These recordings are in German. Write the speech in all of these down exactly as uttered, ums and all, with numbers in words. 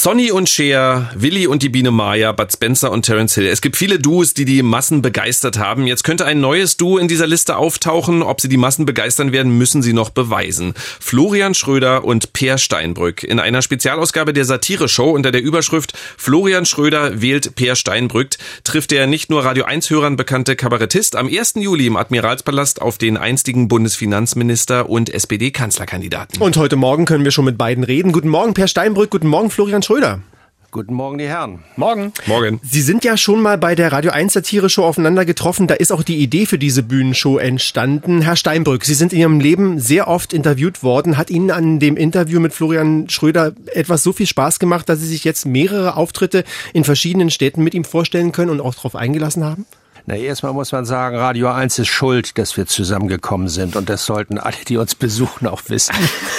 Sonny und Cher, Willi und die Biene Maya, Bud Spencer und Terence Hill. Es gibt viele Duos, die die Massen begeistert haben. Jetzt könnte ein neues Duo in dieser Liste auftauchen. Ob sie die Massen begeistern werden, müssen sie noch beweisen. Florian Schröder und Peer Steinbrück. In einer Spezialausgabe der Satire-Show unter der Überschrift Florian Schröder wählt Peer Steinbrück trifft der nicht nur Radio eins Hörern bekannte Kabarettist am ersten Juli im Admiralspalast auf den einstigen Bundesfinanzminister und S P D-Kanzlerkandidaten. Und heute Morgen können wir schon mit beiden reden. Guten Morgen, Peer Steinbrück. Guten Morgen, Florian Schröder. Guten Morgen, die Herren. Morgen. Morgen. Sie sind ja schon mal bei der Radio eins Satire-Show aufeinander getroffen. Da ist auch die Idee für diese Bühnenshow entstanden. Herr Steinbrück, Sie sind in Ihrem Leben sehr oft interviewt worden. Hat Ihnen an dem Interview mit Florian Schröder etwas so viel Spaß gemacht, dass Sie sich jetzt mehrere Auftritte in verschiedenen Städten mit ihm vorstellen können und auch darauf eingelassen haben? Na, erstmal muss man sagen, Radio eins ist schuld, dass wir zusammengekommen sind. Und das sollten alle, die uns besuchen, auch wissen.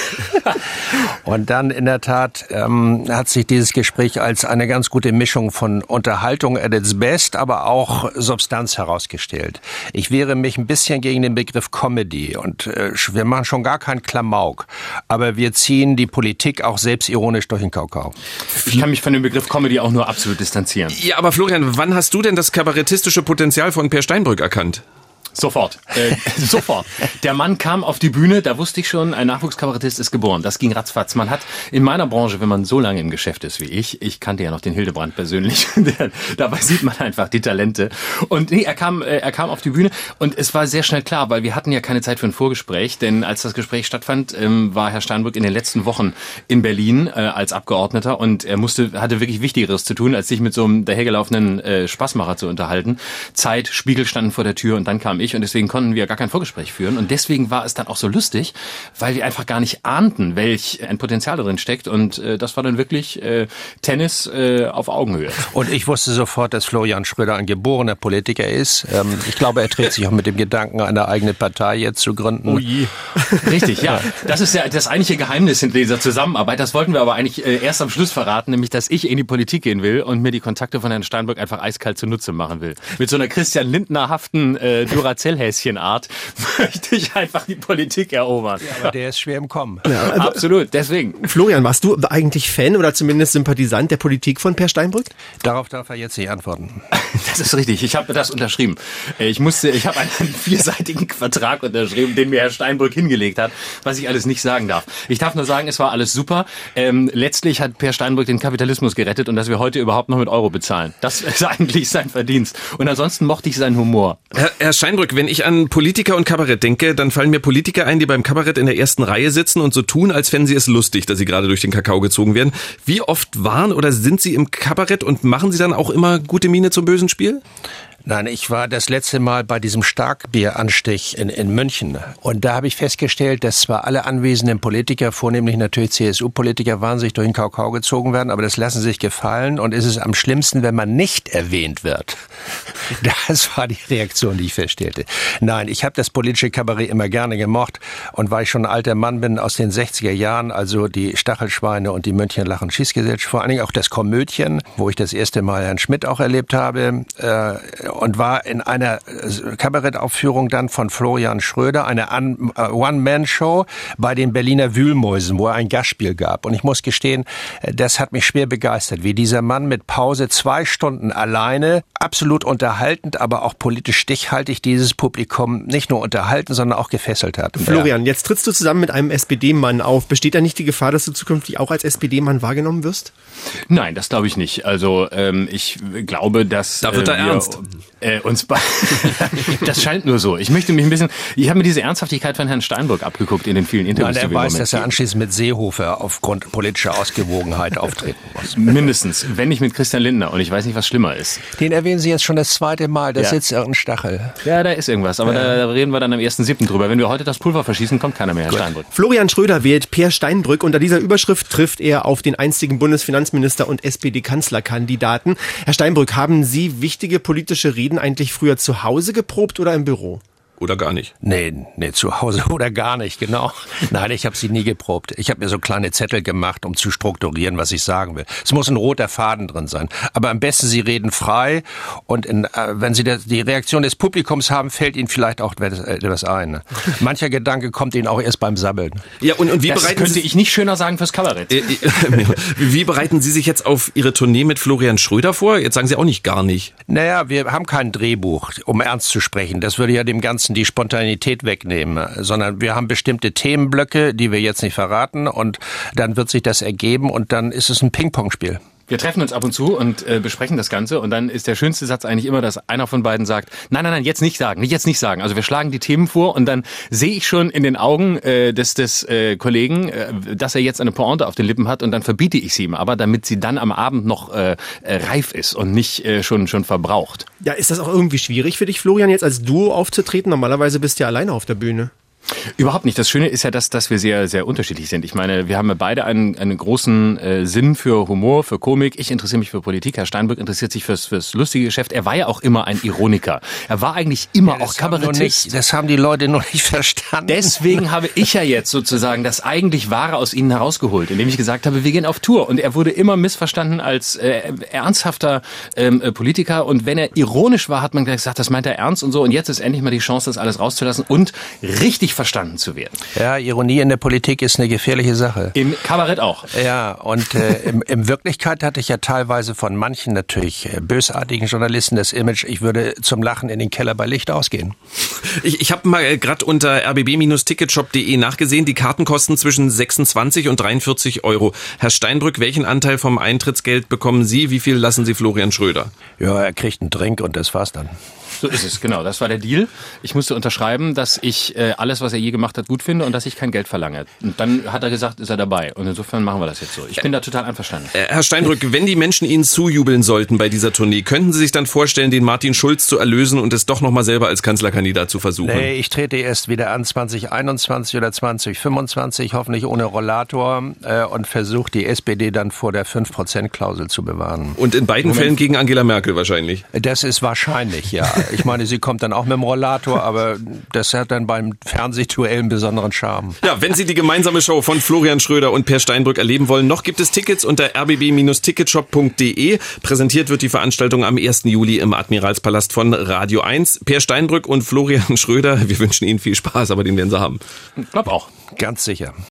Und dann in der Tat ähm, hat sich dieses Gespräch als eine ganz gute Mischung von Unterhaltung at its best, aber auch Substanz herausgestellt. Ich wehre mich ein bisschen gegen den Begriff Comedy. Und äh, wir machen schon gar keinen Klamauk. Aber wir ziehen die Politik auch selbstironisch durch den Kakao. Ich kann mich von dem Begriff Comedy auch nur absolut distanzieren. Ja, aber Florian, wann hast du denn das kabarettistische Potenzial von Peer Steinbrück erkannt? Sofort. Äh, sofort. Der Mann kam auf die Bühne, da wusste ich schon, ein Nachwuchskabarettist ist geboren. Das ging ratzfatz. Man hat in meiner Branche, wenn man so lange im Geschäft ist wie ich, ich kannte ja noch den Hildebrand persönlich, dabei sieht man einfach die Talente. Und nee, er kam, äh, er kam auf die Bühne und es war sehr schnell klar, weil wir hatten ja keine Zeit für ein Vorgespräch, denn als das Gespräch stattfand, ähm, war Herr Steinbrück in den letzten Wochen in Berlin äh, als Abgeordneter und er musste, hatte wirklich Wichtigeres zu tun, als sich mit so einem dahergelaufenen äh, Spaßmacher zu unterhalten. Zeit, Spiegel standen vor der Tür und dann kam ich und deswegen konnten wir gar kein Vorgespräch führen und deswegen war es dann auch so lustig, weil wir einfach gar nicht ahnten, welch ein Potenzial darin steckt und äh, das war dann wirklich äh, Tennis äh, auf Augenhöhe. Und ich wusste sofort, dass Florian Schröder ein geborener Politiker ist. Ähm, ich glaube, er trägt sich auch mit dem Gedanken, eine eigene Partei jetzt zu gründen. Oh je. Richtig, ja. Das ist ja das eigentliche Geheimnis hinter dieser Zusammenarbeit. Das wollten wir aber eigentlich äh, erst am Schluss verraten, nämlich, dass ich in die Politik gehen will und mir die Kontakte von Herrn Steinbrück einfach eiskalt zunutze machen will. Mit so einer Christian Lindner-haften äh, Duracell-Häschenart möchte ich einfach die Politik erobern. Ja, aber der ist schwer im Kommen. Ja, also absolut, deswegen. Florian, warst du eigentlich Fan oder zumindest Sympathisant der Politik von Peer Steinbrück? Darauf darf er jetzt nicht antworten. Das ist richtig, ich habe das unterschrieben. Ich musste, ich habe einen vierseitigen Vertrag unterschrieben, den mir Herr Steinbrück hingelegt hat, was ich alles nicht sagen darf. Ich darf nur sagen, es war alles super. Ähm, letztlich hat Peer Steinbrück den Kapitalismus gerettet und dass wir heute überhaupt noch mit Euro bezahlen. Das ist eigentlich sein Verdienst. Und ansonsten mochte ich seinen Humor. Herr, Herr Steinbrück, wenn ich an Politiker und Kabarett denke, dann fallen mir Politiker ein, die beim Kabarett in der ersten Reihe sitzen und so tun, als fänden sie es lustig, dass sie gerade durch den Kakao gezogen werden. Wie oft waren oder sind Sie im Kabarett und machen Sie dann auch immer gute Miene zum bösen Spiel? Nein, ich war das letzte Mal bei diesem Starkbieranstich in, in München. Und da habe ich festgestellt, dass zwar alle anwesenden Politiker, vornehmlich natürlich C S U-Politiker, wahnsinnig durch den Kakao gezogen werden, aber das lassen sie sich gefallen. Und es ist am schlimmsten, wenn man nicht erwähnt wird. Das war die Reaktion, die ich feststellte. Nein, ich habe das politische Kabarett immer gerne gemocht. Und weil ich schon ein alter Mann bin aus den sechziger Jahren, also die Stachelschweine und die Mönchenglachen Schießgesellschaft, vor allen Dingen auch das Komödien, wo ich das erste Mal Herrn Schmidt auch erlebt habe, äh, und war in einer Kabarettaufführung dann von Florian Schröder, eine One-Man-Show bei den Berliner Wühlmäusen, wo er ein Gastspiel gab. Und ich muss gestehen, das hat mich schwer begeistert, wie dieser Mann mit Pause zwei Stunden alleine, absolut unterhaltend, aber auch politisch stichhaltig dieses Publikum nicht nur unterhalten, sondern auch gefesselt hat. Florian, jetzt trittst du zusammen mit einem S P D-Mann auf. Besteht da nicht die Gefahr, dass du zukünftig auch als S P D-Mann wahrgenommen wirst? Nein, das glaube ich nicht. Also ähm, ich glaube, dass da wird er äh, wir, ernst. Äh, uns das scheint nur so. Ich möchte mich ein bisschen. Ich habe mir diese Ernsthaftigkeit von Herrn Steinbrück abgeguckt in den vielen Interviews. Nein, er die wir weiß, Moment dass er anschließend mit Seehofer aufgrund politischer Ausgewogenheit auftreten muss. Mindestens, wenn nicht mit Christian Lindner. Und ich weiß nicht, was schlimmer ist. Den erwähnen Sie jetzt schon das zweite Mal. Da ja. sitzt irgendein Stachel. Ja, da ist irgendwas. Aber ja. da, da reden wir dann am ersten siebten drüber. Wenn wir heute das Pulver verschießen, kommt keiner mehr, Herr Gut. Steinbrück. Florian Schröder wählt Peer Steinbrück. Unter dieser Überschrift trifft er auf den einstigen Bundesfinanzminister und S P D-Kanzlerkandidaten. Herr Steinbrück, haben Sie wichtige politische Reden eigentlich früher zu Hause geprobt oder im Büro? oder gar nicht? Nee, nee, zu Hause oder gar nicht, genau. Nein, ich habe sie nie geprobt. Ich habe mir so kleine Zettel gemacht, um zu strukturieren, was ich sagen will. Es muss ein roter Faden drin sein. Aber am besten, Sie reden frei und in, äh, wenn Sie das, die Reaktion des Publikums haben, fällt Ihnen vielleicht auch etwas ein. Ne? Mancher Gedanke kommt Ihnen auch erst beim Sabbeln. Ja, und, und wie das bereiten könnte Sie, ich nicht schöner sagen fürs Kabarett. Äh, äh, wie bereiten Sie sich jetzt auf Ihre Tournee mit Florian Schröder vor? Jetzt sagen Sie auch nicht gar nicht. Naja, wir haben kein Drehbuch, um ernst zu sprechen. Das würde ja dem Ganzen die Spontanität wegnehmen, sondern wir haben bestimmte Themenblöcke, die wir jetzt nicht verraten, und dann wird sich das ergeben und dann ist es ein Ping-Pong-Spiel. Wir treffen uns ab und zu und äh, besprechen das Ganze und dann ist der schönste Satz eigentlich immer, dass einer von beiden sagt, nein, nein, nein, jetzt nicht sagen, jetzt nicht sagen. Also wir schlagen die Themen vor und dann sehe ich schon in den Augen äh, des, des äh, Kollegen, äh, dass er jetzt eine Pointe auf den Lippen hat und dann verbiete ich sie ihm, aber damit sie dann am Abend noch äh, reif ist und nicht äh, schon schon verbraucht. Ja, ist das auch irgendwie schwierig für dich, Florian, jetzt als Duo aufzutreten? Normalerweise bist du ja alleine auf der Bühne. Überhaupt nicht. Das Schöne ist ja, dass, dass wir sehr, sehr unterschiedlich sind. Ich meine, wir haben ja beide einen, einen großen äh, Sinn für Humor, für Komik. Ich interessiere mich für Politik. Herr Steinbrück interessiert sich fürs, fürs lustige Geschäft. Er war ja auch immer ein Ironiker. Er war eigentlich immer ja, auch Kabarettist. Nicht, das haben die Leute noch nicht verstanden. Deswegen habe ich ja jetzt sozusagen das eigentlich Wahre aus ihnen herausgeholt, indem ich gesagt habe, wir gehen auf Tour. Und er wurde immer missverstanden als äh, ernsthafter ähm, Politiker. Und wenn er ironisch war, hat man gesagt, das meint er ernst und so. Und jetzt ist endlich mal die Chance, das alles rauszulassen und richtig verstanden zu werden. Ja, Ironie in der Politik ist eine gefährliche Sache. Im Kabarett auch. Ja, und äh, im, in Wirklichkeit hatte ich ja teilweise von manchen natürlich äh, bösartigen Journalisten das Image, ich würde zum Lachen in den Keller bei Licht ausgehen. Ich, ich habe mal äh, gerade unter r b b Bindestrich ticketshop punkt de nachgesehen, die Karten kosten zwischen sechsundzwanzig und dreiundvierzig Euro. Herr Steinbrück, welchen Anteil vom Eintrittsgeld bekommen Sie? Wie viel lassen Sie Florian Schröder? Ja, er kriegt einen Drink und das war's dann. So ist es, genau. Das war der Deal. Ich musste unterschreiben, dass ich äh, alles, was er je gemacht hat, gut finde und dass ich kein Geld verlange. Und dann hat er gesagt, ist er dabei. Und insofern machen wir das jetzt so. Ich bin da total einverstanden. Äh, Herr Steinbrück, wenn die Menschen Ihnen zujubeln sollten bei dieser Tournee, könnten Sie sich dann vorstellen, den Martin Schulz zu erlösen und es doch nochmal selber als Kanzlerkandidat zu versuchen? Nee, ich trete erst wieder an zwanzig einundzwanzig oder zwanzig fünfundzwanzig, hoffentlich ohne Rollator, äh, und versuche die S P D dann vor der fünf Prozent Klausel zu bewahren. Und in beiden Moment. Fällen gegen Angela Merkel wahrscheinlich? Das ist wahrscheinlich, ja. Ich meine, sie kommt dann auch mit dem Rollator, aber das hat dann beim Fernsehduell einen besonderen Charme. Ja, wenn Sie die gemeinsame Show von Florian Schröder und Per Steinbrück erleben wollen, noch gibt es Tickets unter r b b Bindestrich ticketshop punkt de. Präsentiert wird die Veranstaltung am ersten Juli im Admiralspalast von Radio eins. Per Steinbrück und Florian Schröder, wir wünschen Ihnen viel Spaß, aber den werden Sie haben. Ich glaube auch. Ganz sicher.